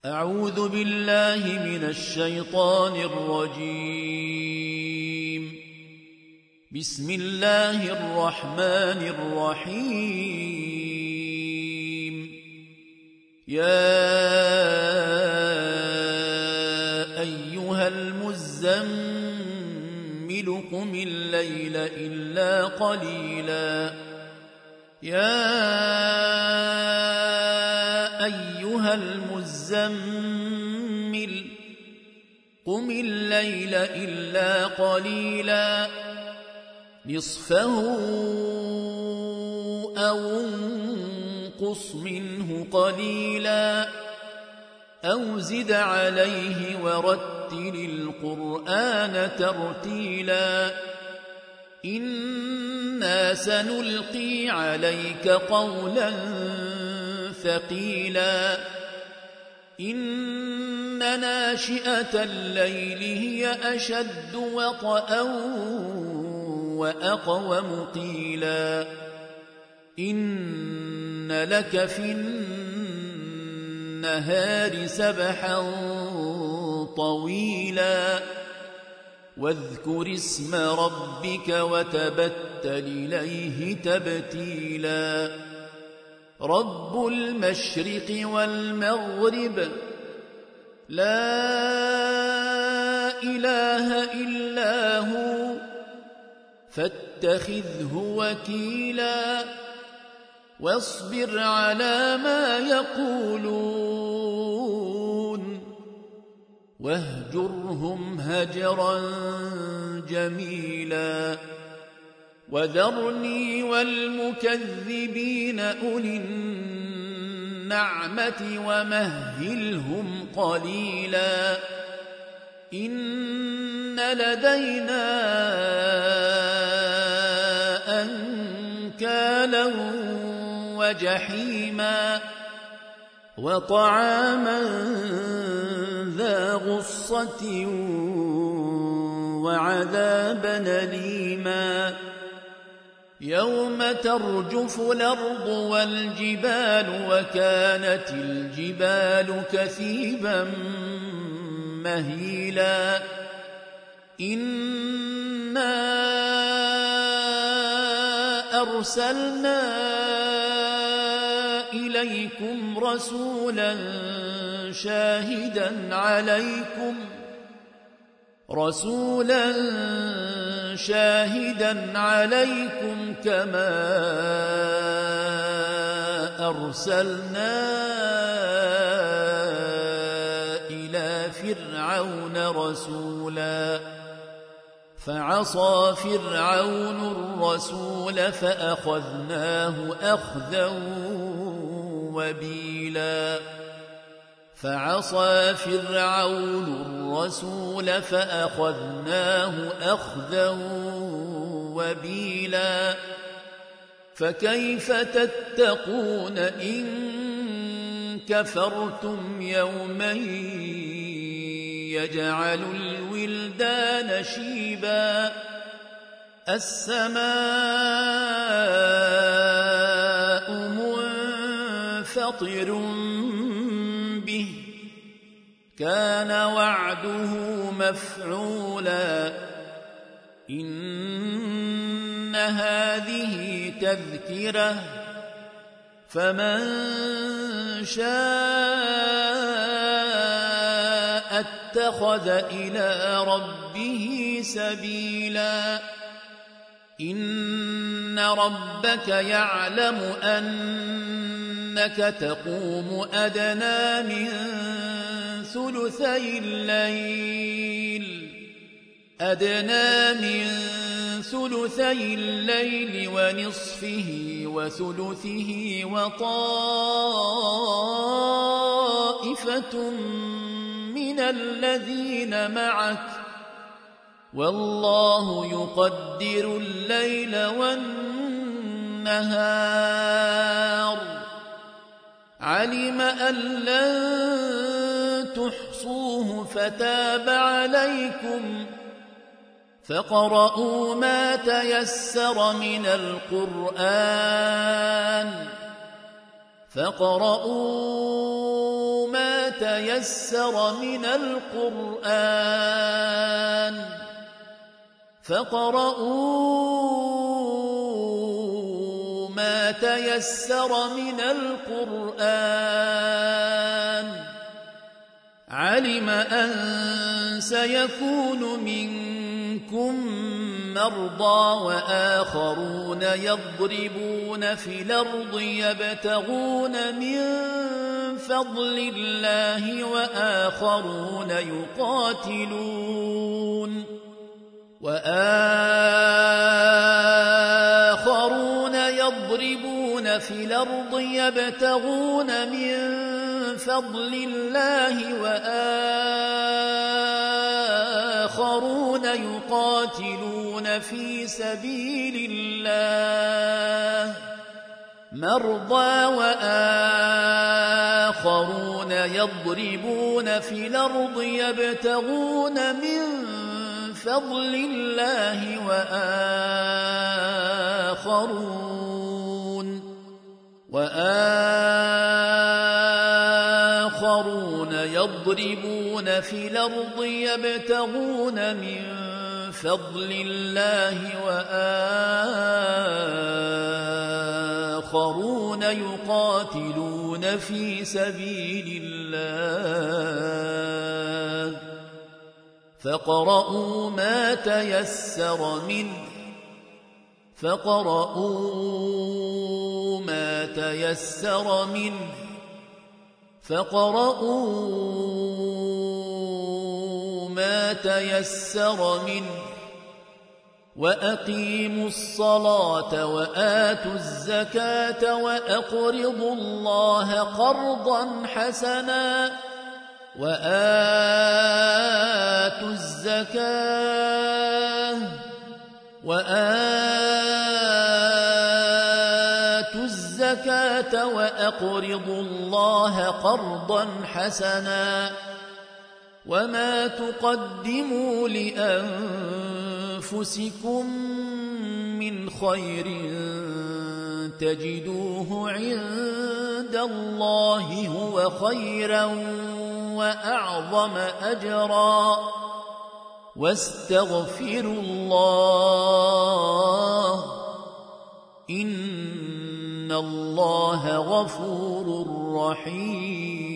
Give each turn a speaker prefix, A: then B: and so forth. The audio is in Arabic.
A: أعوذ بالله من الشيطان الرجيم. بسم الله الرحمن الرحيم. يا أيها المزمل قم الليل إلا قليلا أيها المزمل قم الليل إلا قليلا نصفه أو انقص منه قليلا أو زد عليه ورتل القرآن ترتيلا إنا سنلقي عليك قولا ثقيلا إن ناشئة الليل هي أشد وطئا وأقوم قيلا إن لك في النهار سبحا طويلا واذكر اسم ربك وتبتل إليه تبتيلا رب المشرق والمغرب لا إله إلا هو فاتخذه وكيلا واصبر على ما يقولون واهجرهم هجرا جميلا وذرني والمكذبين أولي النعمة ومهلهم قليلا إن لدينا أنكالا وجحيما وطعاما ذا غصة وعذابا أليما يوم ترجف الأرض والجبال وكانت الجبال كثيبا مهيلا إنا أرسلنا إليكم رسولا شاهدا عليكم كما أرسلنا إلى فرعون رسولا فعصى فرعون الرسول فأخذناه أخذا وبيلا فعصى فرعون الرسول فأخذناه أخذا وبيلا فكيف تتقون إن كفرتم يوما يجعل الولدان شيبا السماء منفطر به كان وعده مفعولا إن هذه تذكرة فمن شاء اتخذ إلى ربه سبيلا إن ربك يعلم أنك تقوم أدنى من ثلثي الليل ونصفه وثلثه وطائفة من الذين معك والله يقدر الليل والنهار علم أن لن تحصوه فتاب عليكم فاقرؤوا ما تيسر من القرآن فاقرؤوا ما تيسر من القرآن فاقرؤوا ما تيسر من القرآن علم أن سيكون منكم مرضى وآخرون يضربون في الأرض يبتغون من فضل الله وآخرون يضربون في الأرض يبتغون من فضل الله وآخرون يقاتلون في سبيل الله مرضى وآخرون يضربون في الأرض يبتغون من فضل الله وآخرون يضربون في الأرض يبتغون من فضل الله وآخرون يقاتلون في سبيل الله فاقرؤوا ما تيسر منه وأقيموا الصلاة وآتوا الزكاة وأقرضوا الله قرضا حسنا وآتوا الزكاة وأقرضوا الله قرضا حسنا وما تقدموا لأنفسكم من خير تجدوه عند الله هو خيرا وأعظم أجرا واستغفروا الله إن الله غفور رحيم